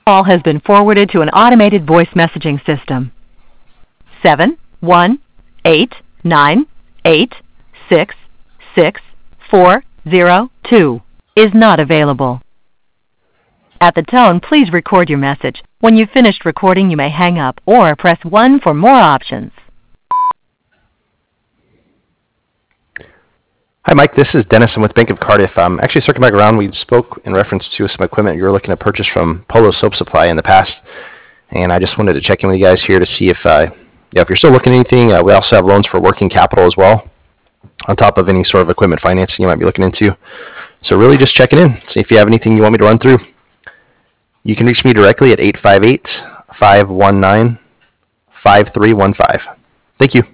Call has been forwarded to an automated voice messaging system. 71898666402 is not available. At the tone, please record your message. When you've finished recording, you may hang up or press 1 for more options. Hi, Mike. This is Dennis. I'm with Bank of Cardiff. Actually, circling back around, we spoke in reference to some equipment you were looking to purchase from Polo Soap Supply in the past, and I just wanted to check in with you guys here to see if you're still looking at anything. We also have loans for working capital as well, on top of any sort of equipment financing you might be looking into. So really just checking in, see if you have anything you want me to run through. You can reach me directly at 858-519-5315. Thank you.